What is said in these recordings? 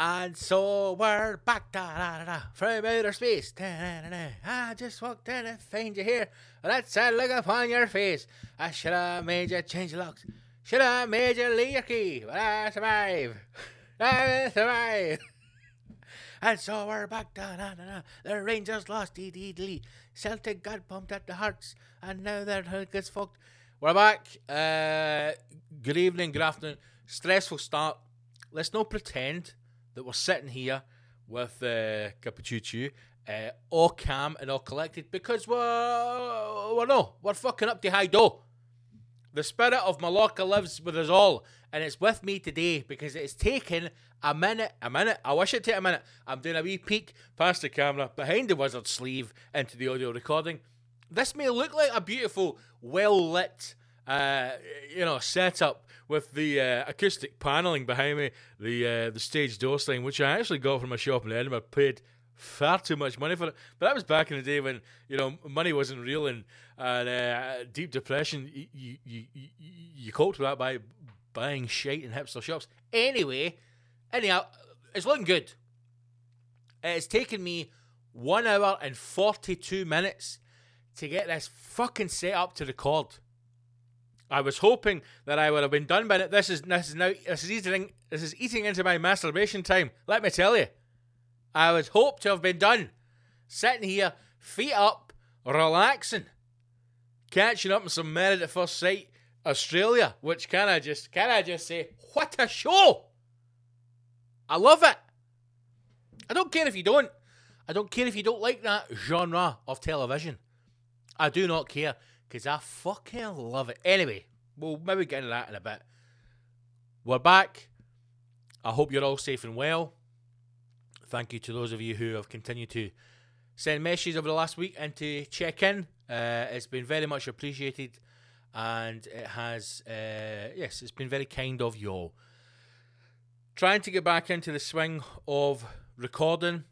And so we're back from outer space. I just walked in and find you here. That sad look upon your face. I should have made you change your locks. Should have made you leave your key. But I survive. I survive. And so we're back. The Rangers lost. Celtic got pumped at the Hearts. And now their hook gets fucked. We're back. Good evening, good afternoon. Stressful start. Let's not pretend that we're sitting here with Capuchuchu, all calm and all collected, because we're fucking up to high dough. The spirit of Mallorca lives with us all, and it's with me today because it's taken a minute. I wish it took a minute. I'm doing a wee peek past the camera behind the wizard sleeve into the audio recording. This may look like a beautiful, well-lit setup with the acoustic paneling behind me, the stage door sign, which I actually got from a shop in Edinburgh, paid far too much money for it. But that was back in the day when money wasn't real, and deep depression. You coped with that by buying shite in hipster shops. Anyhow, it's looking good. It's taken me 1 hour and 42 minutes to get this fucking set up to record. I was hoping that I would have been done by it. This is eating into my masturbation time. Let me tell you, I was hoped to have been done, sitting here, feet up, relaxing, catching up on some Married at First Sight Australia. Which can I just say, what a show! I love it. I don't care if you don't. I don't care if you don't like that genre of television. I do not care, because I fucking love it. Anyway, we'll maybe get into that in a bit. We're back. I hope you're all safe and well. Thank you to those of you who have continued to send messages over the last week and to check in. It's been very much appreciated, and it has, it's been very kind of you all. Trying to get back into the swing of recording.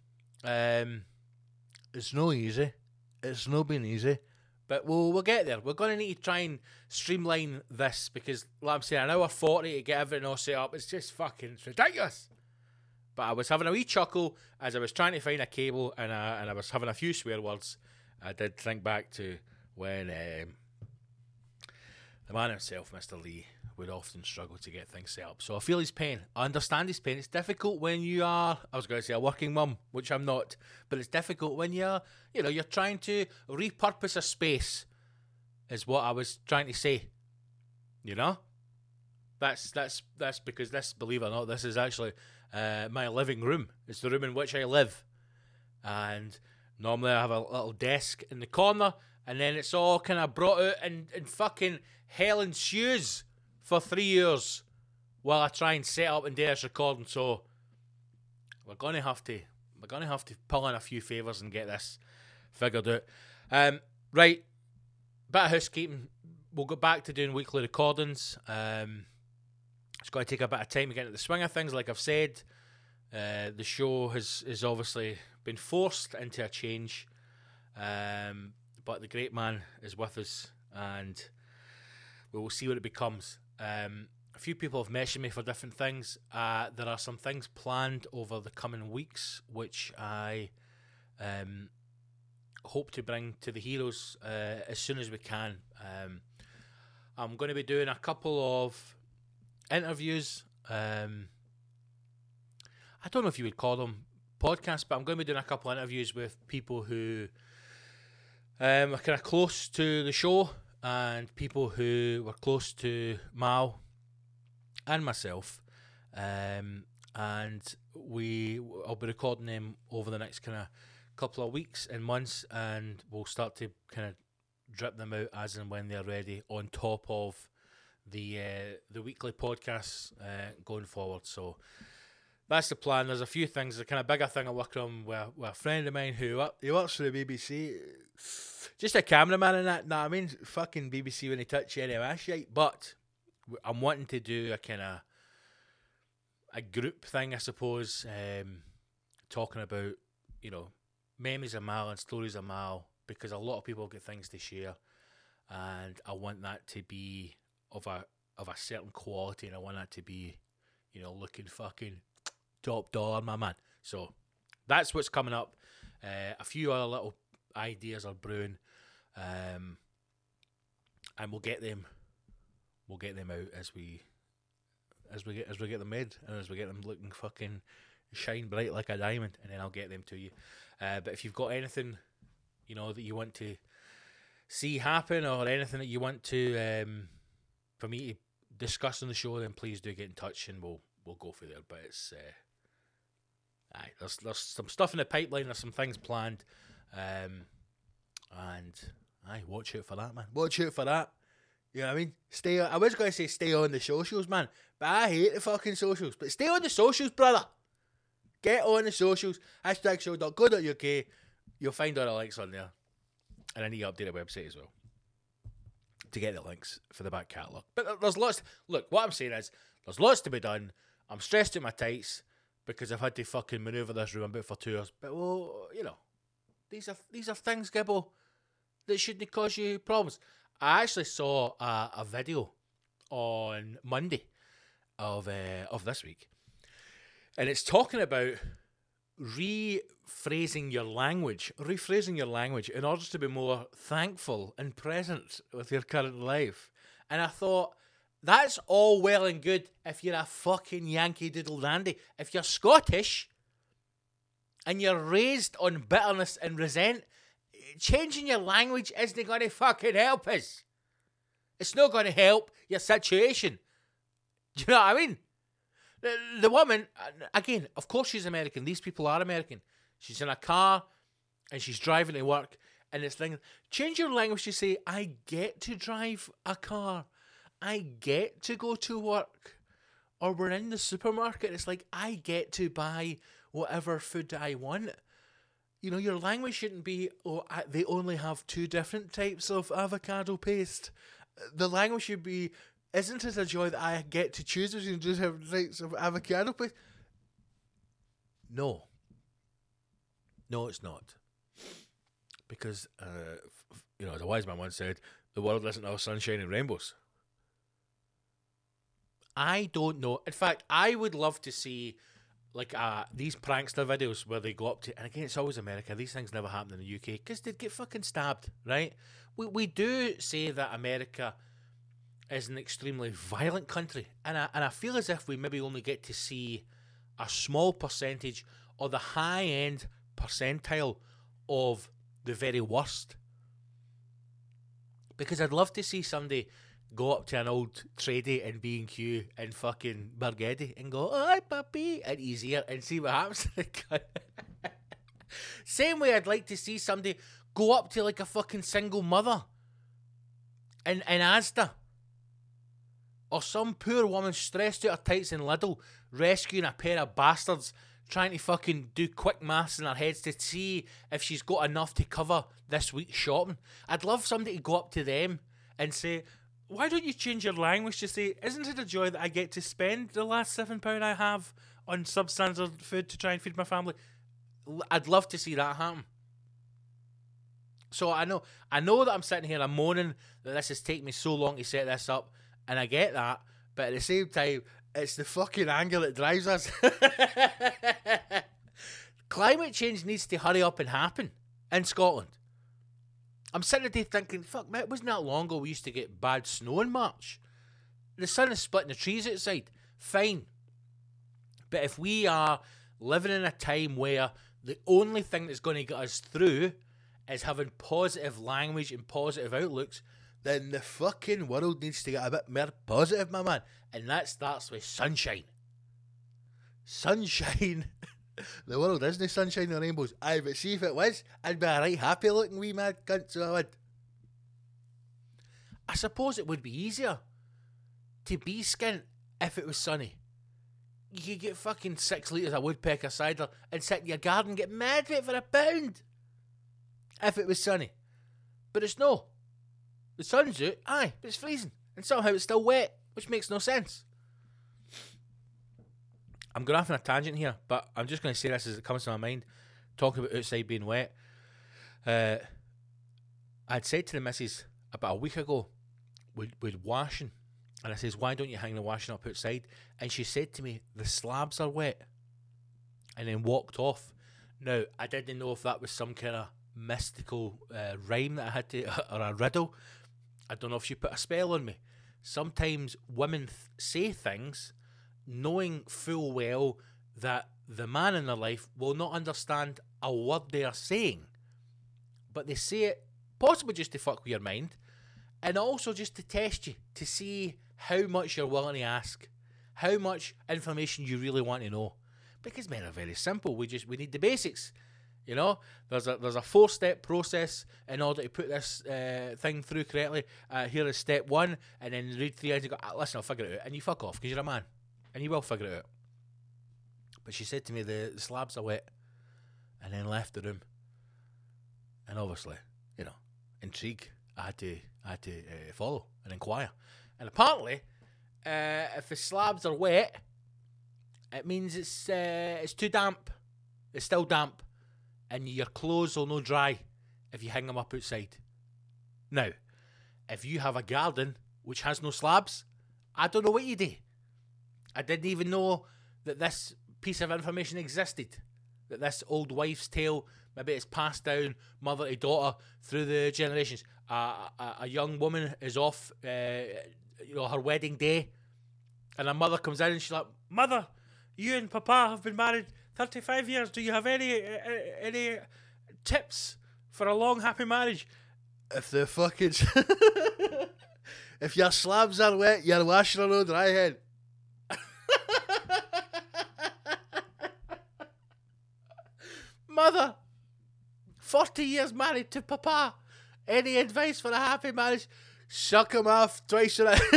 It's no easy. It's no been easy. But we'll get there. We're going to need to try and streamline this because, like I'm saying, an hour 40 to get everything all set up. It's just fucking ridiculous. But I was having a wee chuckle as I was trying to find a cable, and I was having a few swear words. I did think back to when the man himself, Mr. Lee, would often struggle to get things set up. So I feel his pain. I understand his pain. It's difficult when you are, I was going to say, a working mum, which I'm not, but it's difficult when you're trying to repurpose a space, is what I was trying to say. That's because this, believe it or not, this is actually my living room. It's the room in which I live. And normally I have a little desk in the corner, and then it's all kind of brought out in fucking hell ensues for 3 years while I try and set up and do this recording. So we're gonna have to pull in a few favours and get this figured out. Right, bit of housekeeping. We'll go back to doing weekly recordings. It's going to take a bit of time to get into the swing of things. Like I've said, the show has obviously been forced into a change, but the great man is with us, and we will see what it becomes. A few people have messaged me for different things. There are some things planned over the coming weeks, which I hope to bring to the heroes as soon as we can. I'm going to be doing a couple of interviews. I don't know if you would call them podcasts, but I'm going to be doing a couple of interviews with people who are kind of close to the show, and people who were close to Mal and myself, and I'll be recording them over the next kind of couple of weeks and months, and we'll start to kind of drip them out as and when they're ready, on top of the weekly podcasts going forward. So that's the plan. There's a few things. The kind of bigger thing I'm working on with a friend of mine who works for the BBC. Just a cameraman and that. Nah, I mean, fucking BBC when they touch any of that shit. But I'm wanting to do a kind of a group thing, I suppose, talking about, memories of Mal and stories of Mal, because a lot of people get things to share, and I want that to be of a certain quality, and I want that to be, looking fucking top dollar, my man. So that's what's coming up. A few other little ideas are brewing, and we'll get them out as we get them made, and as we get them looking fucking shine bright like a diamond, and then I'll get them to you. But if you've got anything, that you want to see happen, or anything that you want to for me to discuss on the show, then please do get in touch, and we'll go through there. But it's there's some stuff in the pipeline, there's some things planned, and watch out for that, man. Watch out for that. You know what I mean? I was going to say stay on the socials, man, but I hate the fucking socials. But stay on the socials, brother. Get on the socials. #show.co.uk. You'll find all the links on there. And I need to update the website as well to get the links for the back catalogue. But there's lots. Look, what I'm saying is there's lots to be done. I'm stressed at my tights because I've had to fucking manoeuvre this room about for 2 hours. But, well, these are things, Gibbo, that shouldn't cause you problems. I actually saw a video on Monday of this week, and it's talking about rephrasing your language in order to be more thankful and present with your current life. And I thought, that's all well and good if you're a fucking Yankee Doodle Dandy. If you're Scottish and you're raised on bitterness and resent, changing your language isn't going to fucking help us. It's not going to help your situation. Do you know what I mean? The woman, again, of course she's American. These people are American. She's in a car and she's driving to work, and it's thing. Change your language to say, I get to drive a car. I get to go to work. Or we're in the supermarket. It's like, I get to buy whatever food I want. Your language shouldn't be, they only have 2 different types of avocado paste. The language should be, isn't it a joy that I get to choose between 2 different types of avocado paste? No. No, it's not. Because, as a wise man once said, the world isn't all sunshine and rainbows. I don't know. In fact, I would love to see these prankster videos where they go up to, and again, it's always America. These things never happen in the UK because they'd get fucking stabbed, right? We do say that America is an extremely violent country, and I feel as if we maybe only get to see a small percentage or the high end percentile of the very worst. Because I'd love to see somebody go up to an old tradie in B&Q in fucking Bargedi and go, "Oh, hi, puppy," in his ear and see what happens. Same way I'd like to see somebody go up to a fucking single mother in Asda, or some poor woman stressed out her tights in Lidl rescuing a pair of bastards trying to fucking do quick maths in her heads to see if she's got enough to cover this week's shopping. I'd love somebody to go up to them and say, why don't you change your language to say, isn't it a joy that I get to spend the last £7 I have on substandard food to try and feed my family? I'd love to see that happen. So I know that I'm sitting here, I'm moaning that this has taken me so long to set this up, and I get that, but at the same time, it's the fucking anger that drives us. Climate change needs to hurry up and happen in Scotland. I'm sitting there thinking, fuck, man, it wasn't that long ago we used to get bad snow in March. The sun is splitting the trees outside. Fine. But if we are living in a time where the only thing that's going to get us through is having positive language and positive outlooks, then the fucking world needs to get a bit more positive, my man. And that starts with sunshine. Sunshine. The world isn't sunshine and rainbows. Aye, but see if it was, I'd be a right happy looking wee mad cunt, so I would. I suppose it would be easier to be skint if it was sunny. You could get fucking 6 litres of woodpecker cider and sit in your garden and get mad for it for £1 if it was sunny. But it's no. The sun's out, aye, but it's freezing. And somehow it's still wet, which makes no sense. I'm going off on a tangent here, but I'm just going to say this as it comes to my mind, talking about outside being wet. I'd said to the missus about a week ago, we'd washing, and I says, why don't you hang the washing up outside? And she said to me, the slabs are wet. and then walked off. Now, I didn't know if that was some kind of mystical rhyme that I had to, or a riddle. I don't know if she put a spell on me. Sometimes women say things knowing full well that the man in their life will not understand a word they are saying. But they say it possibly just to fuck with your mind, and also just to test you, to see how much you're willing to ask, how much information you really want to know. Because men are very simple. We need the basics. You know, there's a 4-step process in order to put this thing through correctly. Here is step 1, and then read 3 and you go, listen, I'll figure it out, and you fuck off because you're a man, and you will figure it out. But she said to me, the slabs are wet, and then left the room. And obviously, you know, intrigue. I had to follow and inquire. And apparently, if the slabs are wet, it means it's too damp. It's still damp, and your clothes will no dry if you hang them up outside. Now, if you have a garden which has no slabs, I don't know what you do. I didn't even know that this piece of information existed. That this old wife's tale, maybe it's passed down mother to daughter through the generations. A young woman is off, her wedding day, and her mother comes in and she's like, "Mother, you and Papa have been married 35 years. Do you have any tips for a long, happy marriage?" If the fucking if your slabs are wet, you're washing on no dry head. Mother, 40 years married to Papa. Any advice for a happy marriage? Suck him off twice a night.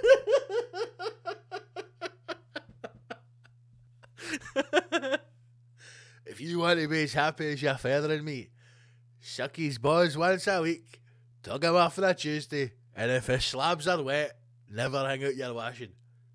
If you want to be as happy as your father and me, suck his balls once a week, tug him off on a Tuesday, and if his slabs are wet, never hang out your washing.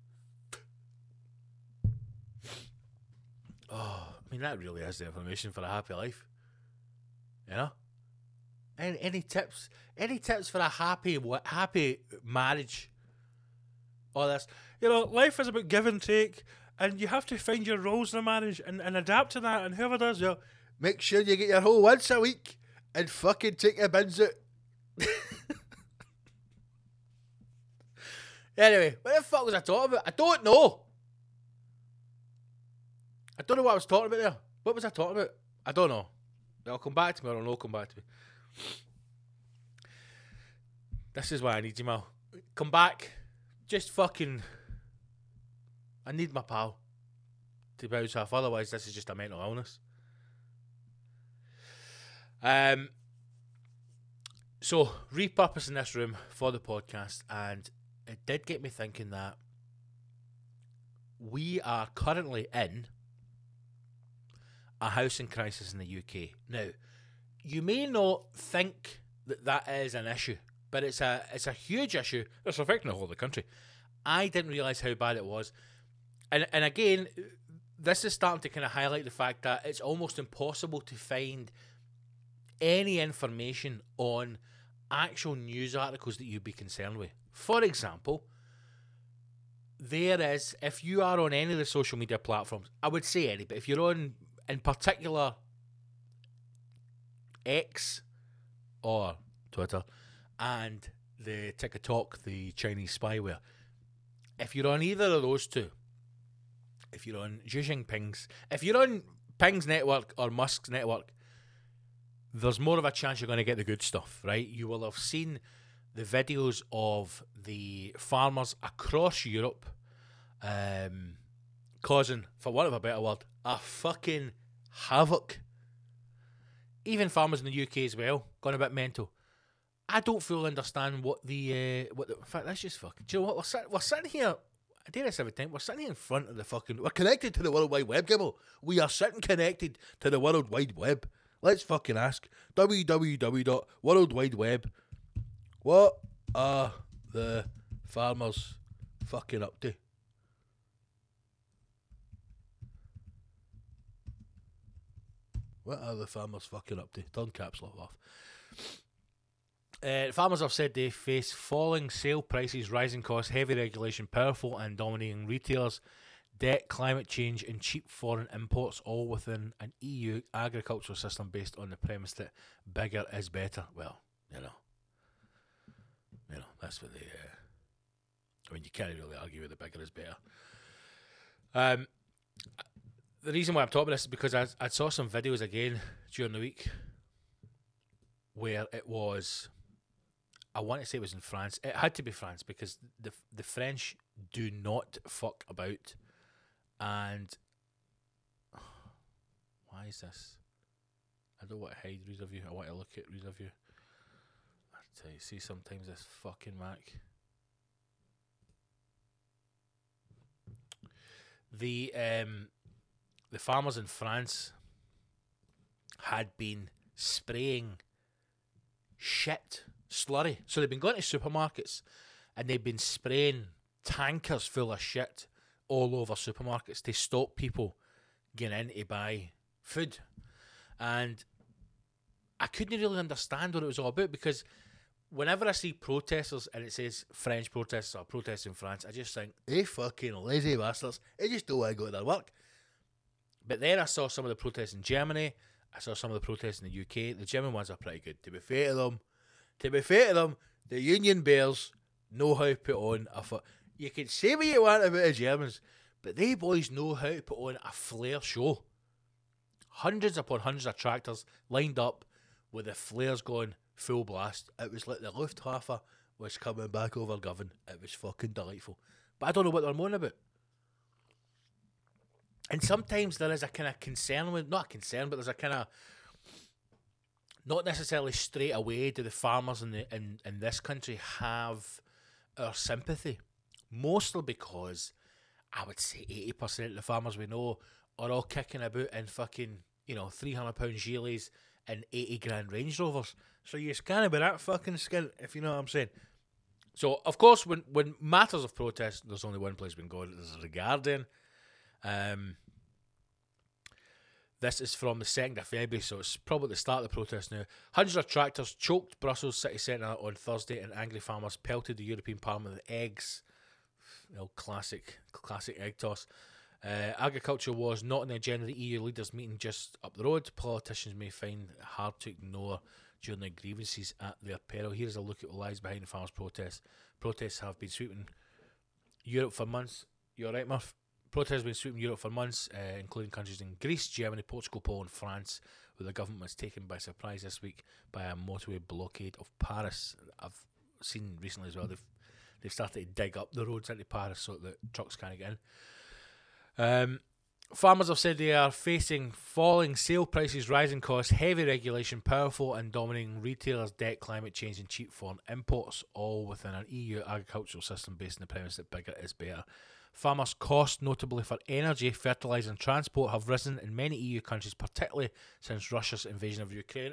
Oh, I mean, that really is the information for a happy life. You know? Any tips? Any tips for a happy marriage? All this. You know, life is about give and take, and you have to find your roles in a marriage and adapt to that, and whoever does, you know, make sure you get your whole once a week and fucking take your bins out. Anyway, what the fuck was I talking about? I don't know. I don't know what I was talking about there. What was I talking about? I don't know. It'll come back to me or it'll not come back to me. This is why I need you, Mal. Come back. Just fucking... I need my pal to bounce off. Otherwise, this is just a mental illness. So, repurposing this room for the podcast, and it did get me thinking that we are currently in a housing crisis in the UK. Now, you may not think that is an issue, but it's a huge issue. It's affecting the whole of the country. I didn't realise how bad it was. And again, this is starting to kind of highlight the fact that it's almost impossible to find any information on actual news articles that you'd be concerned with. For example, there is, if you are on any of the social media platforms, I would say any, but if you're on, in particular, X or Twitter and the TikTok, the Chinese spyware, if you're on either of those two, if you're on Xi Jinping's, if you're on Ping's network or Musk's network, there's more of a chance you're going to get the good stuff, right? You will have seen the videos of the farmers across Europe causing, for want of a better word, a fucking havoc. Even farmers in the UK as well, gone a bit mental. I don't fully understand what in fact, that's just fucking... Do you know what? We're sitting here... I do this every time. We're sitting here in front of the fucking... We're connected to the World Wide Web, Gibble. We are sitting connected to the World Wide Web. Let's fucking ask. www.worldwideweb. What are the farmers fucking up to? What are the farmers fucking up to? Turn caps lock off. Farmers have said they face falling sale prices, rising costs, heavy regulation, powerful and dominating retailers, debt, climate change, and cheap foreign imports, all within an EU agricultural system based on the premise that bigger is better. Well, that's what they. I mean, you can't really argue with the bigger is better. The reason why I'm talking about this is because I saw some videos again during the week where it was, I want to say it was in France. It had to be France because the French do not fuck about. And why is this? I don't want to hide read review. I want to look at read review. I tell you, see sometimes this fucking Mac. The farmers in France had been spraying shit, slurry. So they've been going to supermarkets and they've been spraying tankers full of shit all over supermarkets to stop people getting in to buy food. And I couldn't really understand what it was all about, because whenever I see protesters and it says French protesters or protests in France, I just think, they fucking lazy bastards. They just don't want to go to their work. But then I saw some of the protests in Germany. I saw some of the protests in the UK. The German ones are pretty good. To be fair to them, the Union Bears know how to put on a foot. You can say what you want about the Germans, but they boys know how to put on a flare show. Hundreds upon hundreds of tractors lined up with the flares going full blast. It was like the Luftwaffe was coming back over Govan. It was fucking delightful. But I don't know what they're moaning about. And sometimes there is a kind of concern with, not a concern, but there's a kind of, not necessarily straight away do the farmers in this country have our sympathy. Mostly because I would say 80% of the farmers we know are all kicking about in fucking, £300 Geelys and 80 grand Range Rovers. So you can't be that fucking skint, if you know what I'm saying. So, of course, when matters of protest, there's only one place we can go. There's The Guardian. This is from the 2nd of February, so it's probably the start of the protest now. Hundreds of tractors choked Brussels city centre on Thursday, and angry farmers pelted the European Parliament with eggs. Classic egg toss. Agriculture was not on the agenda of the EU leaders meeting just up the road. Politicians may find it hard to ignore during their grievances at their peril. Here's a look at what lies behind the farmers' protests. Protests have been sweeping Europe for months. You alright, Murph? Protests have been sweeping Europe for months, including countries in Greece, Germany, Portugal, Poland, France, where the government was taken by surprise this week by a motorway blockade of Paris. I've seen recently as well, they've started to dig up the roads into Paris so that trucks can't get in. Farmers have said they are facing falling sale prices, rising costs, heavy regulation, powerful and dominating retailers, debt, climate change and cheap foreign imports, all within an EU agricultural system based on the premise that bigger is better. Farmers' costs, notably for energy, fertiliser and transport, have risen in many EU countries, particularly since Russia's invasion of Ukraine.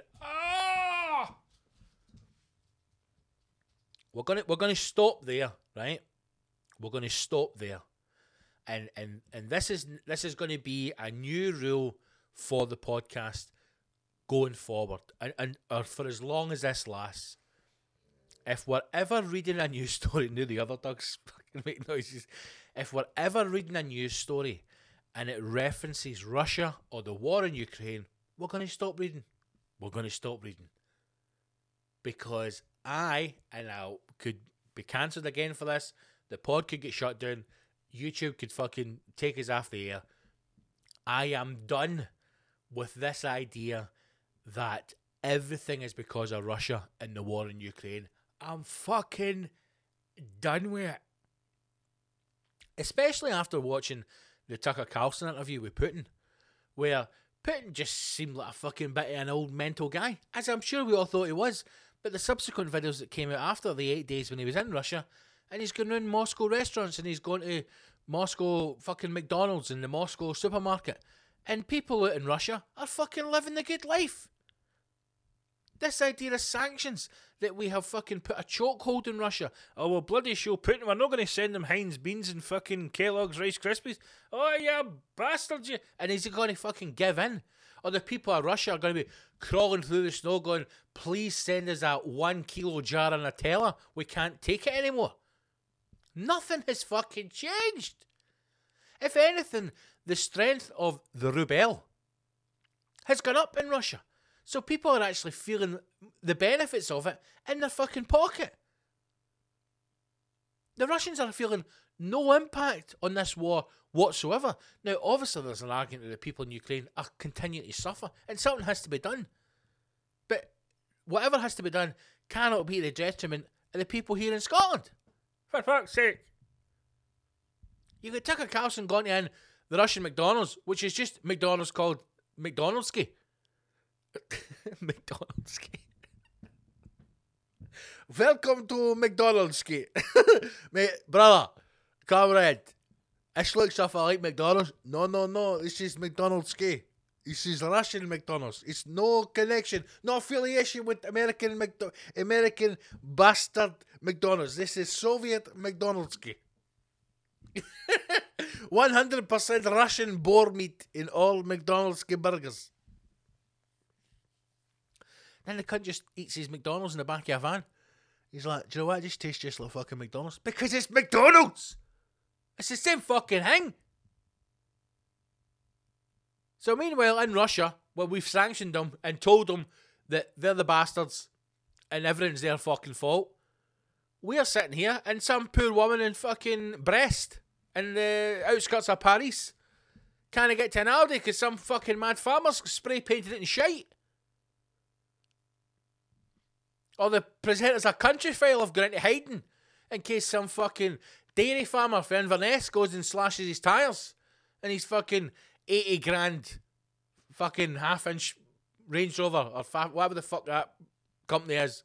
We're gonna stop there, right? We're gonna stop there. And this is going to be a new rule for the podcast going forward, and or for as long as this lasts. If we're ever reading a news story, the other dogs fucking make noises. If we're ever reading a news story and it references Russia or the war in Ukraine, we're going to stop reading. We're going to stop reading, because I could be cancelled again for this. The pod could get shut down. YouTube could fucking take us off the air. I am done with this idea that everything is because of Russia and the war in Ukraine. I'm fucking done with it. Especially after watching the Tucker Carlson interview with Putin, where Putin just seemed like a fucking bit of an old mental guy, as I'm sure we all thought he was. But the subsequent videos that came out after the 8 days when he was in Russia, and he's going around Moscow restaurants and he's going to Moscow fucking McDonald's in the Moscow supermarket. And people out in Russia are fucking living the good life. This idea of sanctions, that we have fucking put a chokehold in Russia. Oh, well, bloody show Putin, we're not going to send them Heinz beans and fucking Kellogg's Rice Krispies. Oh, yeah, bastards, you. And is he going to fucking give in? Or the people of Russia are going to be crawling through the snow going, please send us a 1 kilo jar of Nutella. We can't take it anymore. Nothing has fucking changed. If anything, the strength of the ruble has gone up in Russia. So people are actually feeling the benefits of it in their fucking pocket. The Russians are feeling no impact on this war whatsoever. Now, obviously, there's an argument that the people in Ukraine are continuing to suffer, and something has to be done. But whatever has to be done cannot be the detriment of the people here in Scotland. For fuck's sake. You could Tucker Carlson going in the Russian McDonald's, which is just McDonald's called McDonald'sky. McDonald'sky. Welcome to McDonald'sky. Mate, brother, comrade, this looks stuff like McDonald's. No, this is McDonald'sky. This is Russian McDonald's. It's no connection, no affiliation with American bastard McDonald's. This is Soviet McDonald'sky. 100% Russian boar meat in all McDonald'sky burgers. Then the cunt just eats his McDonald's in the back of a van. He's like, do you know what? It just tastes just like fucking McDonald's. Because it's McDonald's! It's the same fucking thing. So meanwhile, in Russia, well, we've sanctioned them and told them that they're the bastards and everything's their fucking fault. We're sitting here and some poor woman in fucking Brest in the outskirts of Paris can't get to an Aldi because some fucking mad farmers spray painted it in shite. Or the presenters of Countryfile have gone into hiding in case some fucking dairy farmer for Inverness goes and slashes his tyres and he's fucking 80 grand fucking half-inch Range Rover or whatever the fuck that company is.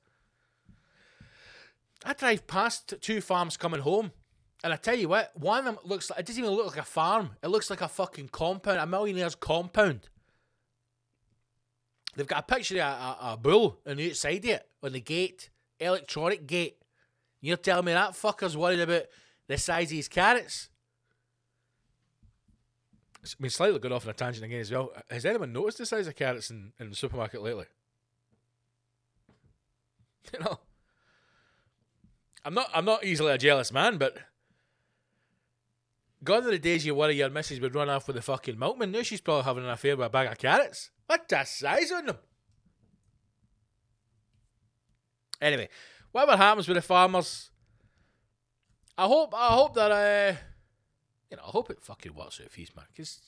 I drive past two farms coming home and I tell you what, one of them looks like, it doesn't even look like a farm. It looks like a fucking compound, a millionaire's compound. They've got a picture of a bull on the outside of it, on the gate, electronic gate. You're telling me that fucker's worried about the size of his carrots? I mean, slightly going off on a tangent again as well. Has anyone noticed the size of carrots in the supermarket lately? You know, I'm not easily a jealous man, but gone are the days you worry your missus would run off with the fucking milkman. Now she's probably having an affair with a bag of carrots. What the size on them? Anyway, whatever happens with the farmers, I hope that I hope it fucking works out for you, man. Because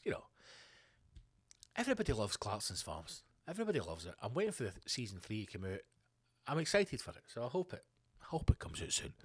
everybody loves Clarkson's Farms. Everybody loves it. I'm waiting for the season 3 to come out. I'm excited for it, so I hope it comes out soon.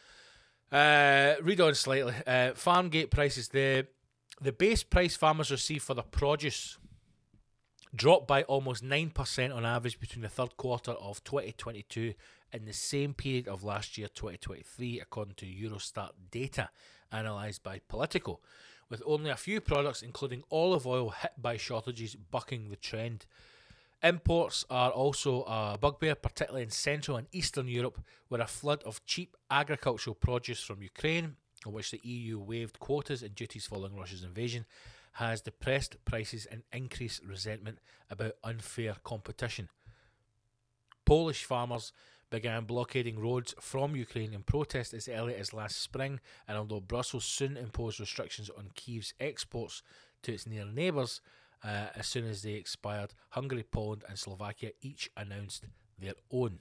Read on slightly. Farmgate prices. The base price farmers receive for their produce dropped by almost 9% on average between the third quarter of 2022 and the same period of last year, 2023, according to Eurostat data analysed by Politico, with only a few products, including olive oil, hit by shortages, bucking the trend. Imports are also a bugbear, particularly in Central and Eastern Europe, where a flood of cheap agricultural produce from Ukraine, on which the EU waived quotas and duties following Russia's invasion, has depressed prices and increased resentment about unfair competition. Polish farmers began blockading roads from Ukraine in protest as early as last spring, and although Brussels soon imposed restrictions on Kyiv's exports to its near neighbours, as soon as they expired, Hungary, Poland and Slovakia each announced their own.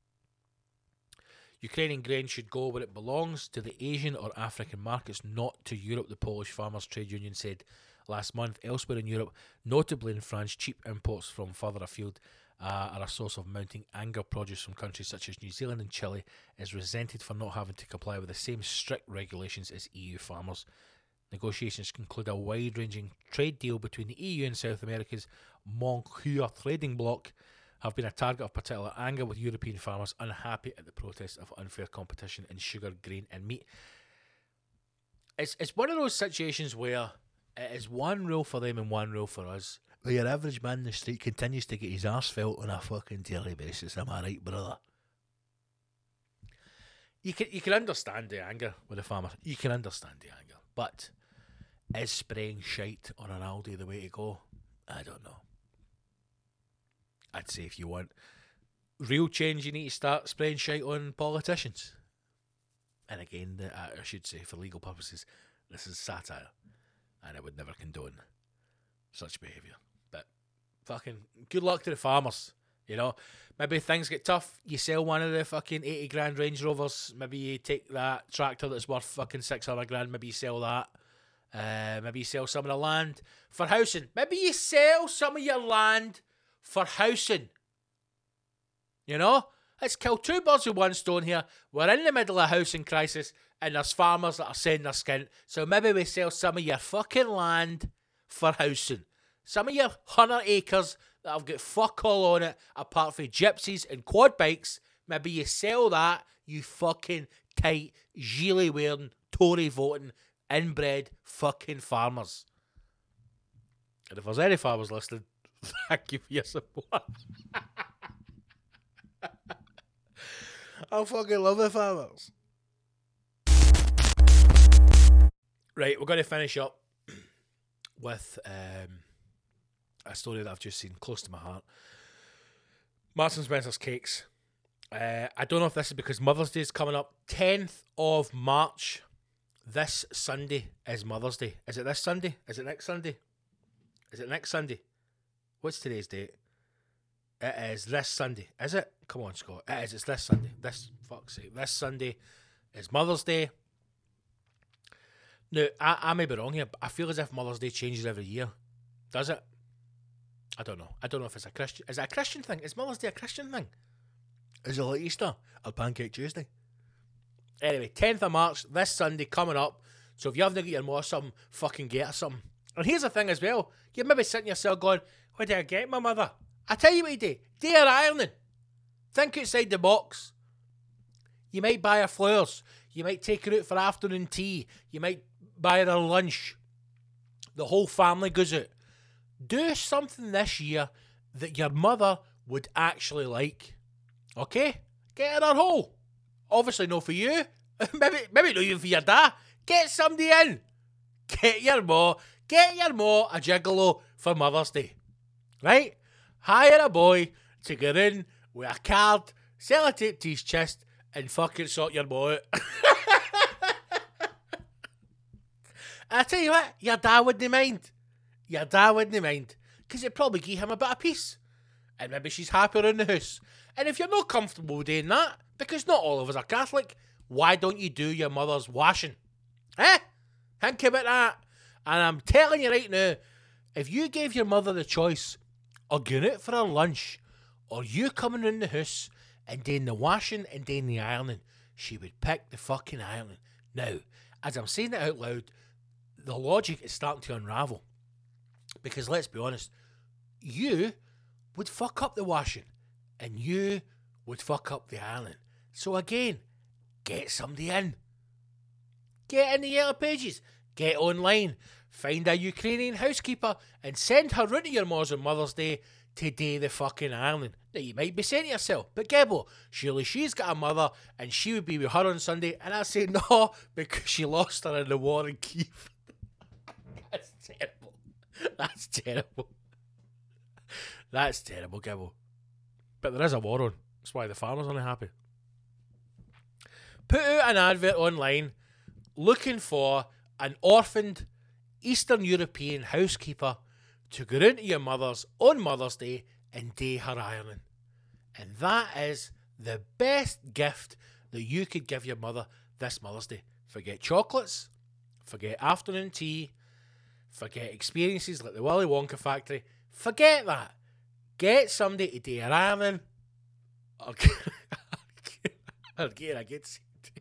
Ukrainian grain should go where it belongs, to the Asian or African markets, not to Europe, the Polish Farmers' Trade Union said last month. Elsewhere in Europe, notably in France, cheap imports from further afield are a source of mounting anger. Produce from countries such as New Zealand and Chile is resented for not having to comply with the same strict regulations as EU farmers. Negotiations conclude a wide-ranging trade deal between the EU and South America's Mercosur trading bloc have been a target of particular anger, with European farmers unhappy at the protests of unfair competition in sugar, grain and meat. It's one of those situations where it is one rule for them and one rule for us. Where your average man in the street continues to get his arse felt on a fucking daily basis. Am I right, brother? You can understand the anger with the farmer. You can understand the anger. But is spraying shite on an Aldi the way to go? I don't know. I'd say if you want real change, you need to start spraying shite on politicians. And again, I should say, for legal purposes, this is satire. and I would never condone such behaviour. But fucking good luck to the farmers. You know, maybe things get tough. You sell one of the fucking 80 grand Range Rovers. Maybe you take that tractor that's worth fucking 600 grand. Maybe you sell that. Maybe you sell some of the land for housing. Maybe you sell some of your land for housing. You know? Let's kill two birds with one stone here. We're in the middle of a housing crisis and there's farmers that are selling their skin. So maybe we sell some of your fucking land for housing. Some of your 100 acres that have got fuck all on it apart from gypsies and quad bikes. Maybe you sell that, you fucking tight, gilet wearing, Tory voting, inbred fucking farmers. And if there's any farmers listening, thank you for your support. I fucking love the farmers. Right, we're going to finish up with a story that I've just seen close to my heart. Marks and Spencer's cakes. I don't know if this is because Mother's Day is coming up. 10th of March. This Sunday is Mother's Day. Is it this Sunday? Is it next Sunday? Is it next Sunday? What's today's date? It is this Sunday. Is it? Come on, Scott. It is. It's this Sunday. Fuck's sake. This Sunday is Mother's Day. Now, I may be wrong here, but I feel as if Mother's Day changes every year. Does it? I don't know. I don't know if it's a Christian... Is it a Christian thing? Is Mother's Day a Christian thing? Is it like Easter? Or Pancake Tuesday? Anyway, 10th of March, this Sunday, coming up. So if you haven't got your mother something, fucking get her something. And here's the thing as well. You're maybe sitting yourself going, what did I get my mother? I tell you what you do. Do her ironing. Think outside the box. You might buy her flowers. You might take her out for afternoon tea. You might buy her lunch. The whole family goes out. Do something this year that your mother would actually like. Okay? Get her hole. Obviously not for you. maybe not even for your dad. Get somebody in. Get your ma a gigolo for Mother's Day. Right? Hire a boy to get in with a card, sellotape to his chest, and fucking sort your ma out. I tell you what, your dad wouldn't mind. Your dad wouldn't mind. Because it probably give him a bit of peace. And maybe she's happy around the house. And if you're not comfortable doing that, because not all of us are Catholic, why don't you do your mother's washing? Eh? Think about that. And I'm telling you right now, if you gave your mother the choice of going out for her lunch, or you coming in the house and doing the washing and doing the ironing, she would pick the fucking ironing. Now, as I'm saying it out loud, the logic is starting to unravel. Because let's be honest, you would fuck up the washing and you would fuck up the ironing. So again, get somebody in. Get in the Yellow Pages. Get online. Find a Ukrainian housekeeper and send her round to your mother's on Mother's Day to do the fucking ironing. Now you might be saying to yourself, but Gebo, surely she's got a mother and she would be with her on Sunday. And I say no, because she lost her in the war in Kyiv. That's terrible. That's terrible. That's terrible, Gibbo. But there is a war on. That's why the farmers aren't happy. Put out an advert online looking for an orphaned Eastern European housekeeper to go round to your mother's on Mother's Day and do her ironing. And that is the best gift that you could give your mother this Mother's Day. Forget chocolates. Forget afternoon tea. Forget experiences like the Willy Wonka factory. Forget that. Get somebody to do your ironing. Or get a good seat.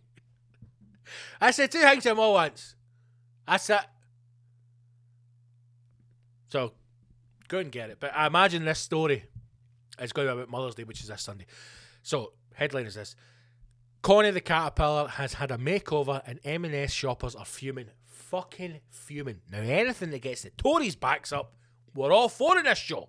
I said two things to them all once. That's it. So, go and get it. But I imagine this story is going to be about Mother's Day, which is this Sunday. So, headline is this. Connie the Caterpillar has had a makeover and M&S shoppers are fuming. Fucking fuming. Now, anything that gets the Tories' backs up, we're all for in this show.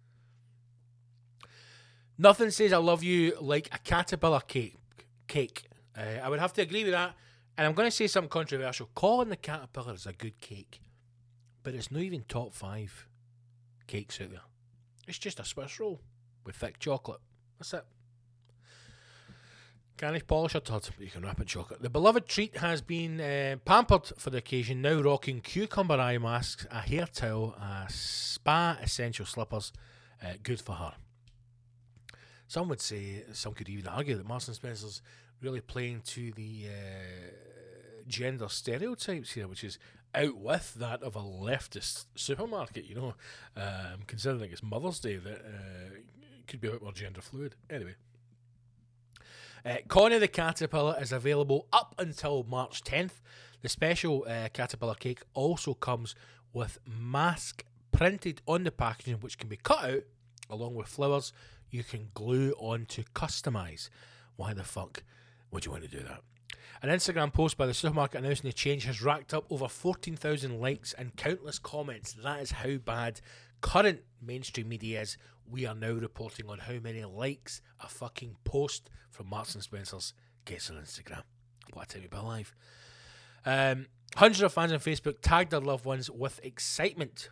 Nothing says I love you like a caterpillar cake. I would have to agree with that. And I'm going to say something controversial. Calling the Caterpillar is a good cake. But it's not even top 5 cakes out there. It's just a Swiss roll with thick chocolate. That's it. Can't polish or turd, but you can wrap it in chocolate. The beloved treat has been pampered for the occasion, now rocking cucumber eye masks, a hair towel, spa essential slippers. Good for her. Some would say, some could even argue that Marks and Spencer's really playing to the gender stereotypes here, which is out with that of a leftist supermarket, you know, considering it's Mother's Day, that could be a bit more gender fluid. Anyway. Connie the Caterpillar is available up until March 10th. The special caterpillar cake also comes with mask printed on the packaging, which can be cut out along with flowers you can glue on to customise. Why the fuck would you want to do that? An Instagram post by the supermarket announcing the change has racked up over 14,000 likes and countless comments. That is how bad current mainstream media is. We are now reporting on how many likes a fucking post from Marks and Spencer's gets on Instagram. What a time to be alive. Hundreds of fans on Facebook tagged their loved ones with excitement.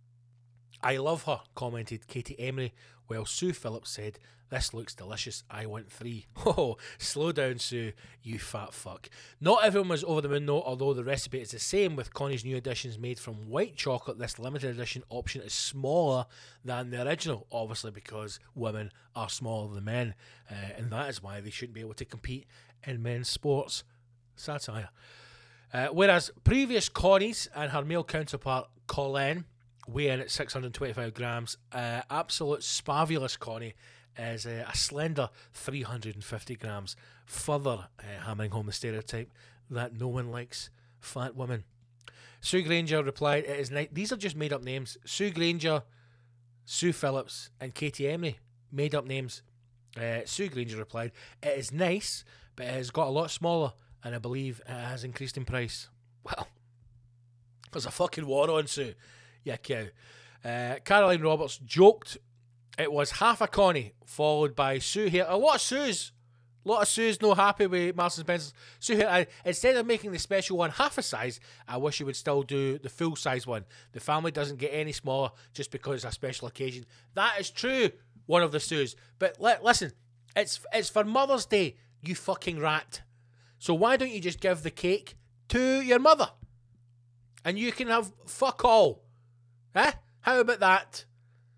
I love her, commented Katie Emery, while Sue Phillips said, this looks delicious, I want 3. Oh, slow down, Sue, you fat fuck. Not everyone was over the moon though, although the recipe is the same with Connie's new additions made from white chocolate. This limited edition option is smaller than the original, obviously because women are smaller than men, and that is why they shouldn't be able to compete in men's sports. Satire. Whereas previous Connies and her male counterpart Colleen weigh in at 625 grams, absolute spavulous Connie is a slender 350 grams, further hammering home the stereotype that no one likes fat women. Sue Granger replied, it is nice. These are just made up names. Sue Granger, Sue Phillips and Katie Emery, made up names. Sue Granger replied, it is nice, but it has got a lot smaller and I believe it has increased in price. Well, there's a fucking war on, Sue. Yeah, cow. Caroline Roberts joked it was half a Connie, followed by Sue here. A lot of Sues no happy with Marks and Spencer's. Sue here, instead of making the special one half a size, I wish you would still do the full size one. The family doesn't get any smaller just because it's a special occasion. That is true, one of the Sues. But listen, it's for Mother's Day, you fucking rat. So why don't you just give the cake to your mother? And you can have fuck all. Eh? How about that?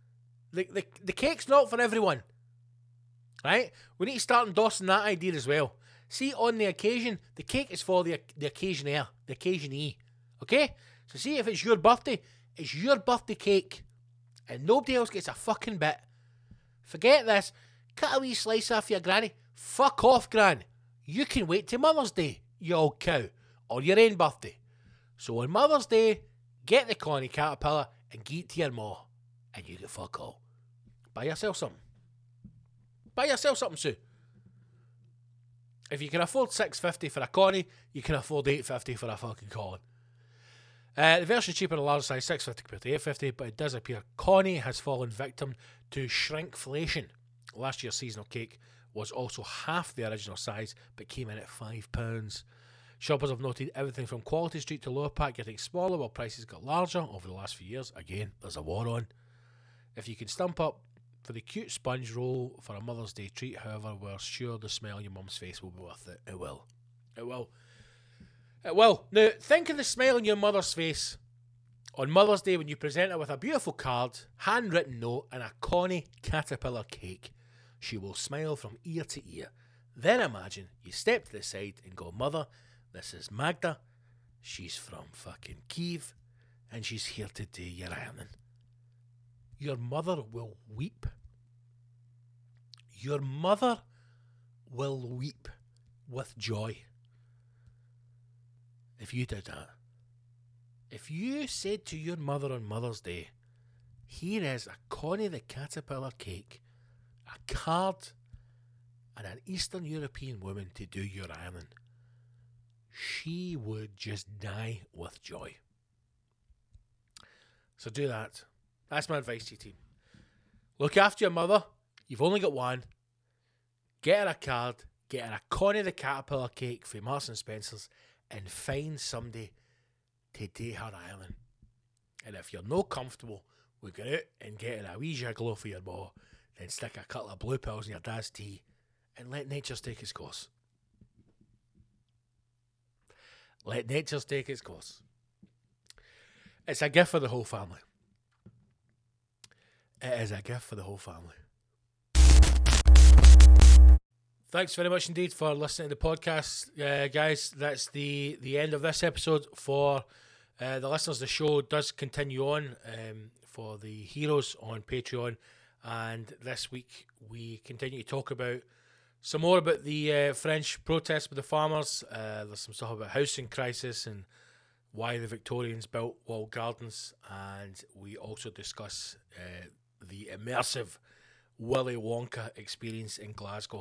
The cake's not for everyone. Right? We need to start endorsing that idea as well. See, on the occasion, the cake is for the occasionaire, the occasionee. Okay? So see, if it's your birthday, it's your birthday cake. And nobody else gets a fucking bit. Forget this. Cut a wee slice off your granny. Fuck off, gran. You can wait till Mother's Day, you old cow. Or your own birthday. So on Mother's Day, get the Connie Caterpillar and give it to your ma. And you get fuck all. Buy yourself something. Buy yourself something, Sue. If you can afford $6.50 for a Connie, you can afford $8.50 for a fucking Colin. The version cheaper in a large size, $6.50 compared to $8.50, but it does appear Connie has fallen victim to shrinkflation. Last year's seasonal cake was also half the original size, but came in at £5. Shoppers have noted everything from Quality Street to Lower Pack getting smaller while prices got larger over the last few years. Again, there's a war on. If you can stump up for the cute sponge roll for a Mother's Day treat, however, we're sure the smell on your mum's face will be worth it. It will. It will. It will. Now, think of the smile on your mother's face on Mother's Day when you present her with a beautiful card, handwritten note, and a Connie Caterpillar cake. She will smile from ear to ear. Then imagine you step to the side and go, Mother, this is Magda. She's from fucking Kyiv, and she's here to do your ironing. Your mother will weep. Your mother will weep with joy if you did that. If you said to your mother on Mother's Day, here is a Connie the Caterpillar cake, a card, and an Eastern European woman to do your ironing, she would just die with joy. So do that. That's my advice to you, team. Look after your mother. You've only got one. Get her a card. Get her a Connie the Caterpillar cake from Marks and Spencer's, and find somebody to do her ironing. And if you're not comfortable with going out and getting a wee gigolo for your ma, then stick a couple of blue pills in your dad's tea and let nature take its course. Let nature take its course. It's a gift for the whole family. It is a gift for the whole family. Thanks very much indeed for listening to the podcast, guys. That's the end of this episode. For the listeners, the show does continue on for the heroes on Patreon, and this week we continue to talk about some more about the French protests with the farmers. There's some stuff about housing crisis and why the Victorians built walled gardens, and we also discuss the immersive Willy Wonka experience in Glasgow.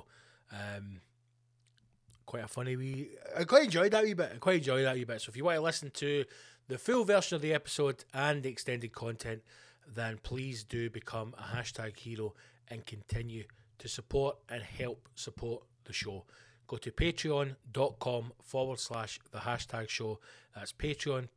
Quite a funny I quite enjoyed that wee bit. So if you want to listen to the full version of the episode and the extended content, then please do become a hashtag hero and continue to support and help support the show. Go to patreon.com/the hashtag show. That's Patreon,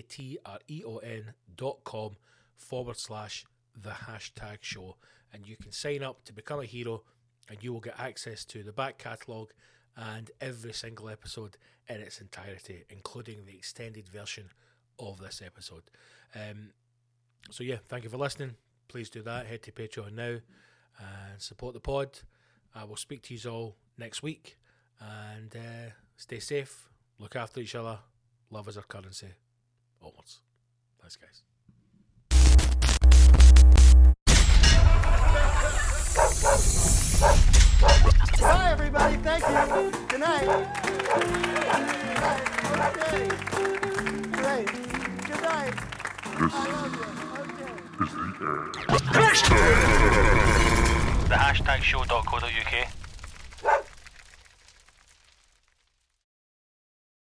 patreon.com/the hashtag show. And you can sign up to become a hero, and you will get access to the back catalogue and every single episode in its entirety, including the extended version of this episode. So yeah, thank you for listening. Please do that. Head to Patreon now and support the pod. I will speak to you all next week, and stay safe, look after each other, love is our currency. Onwards. Thanks, guys. Bye, everybody. Thank you. Good night. Okay. Great. Good night. I love you. Okay. The hashtagshow.co.uk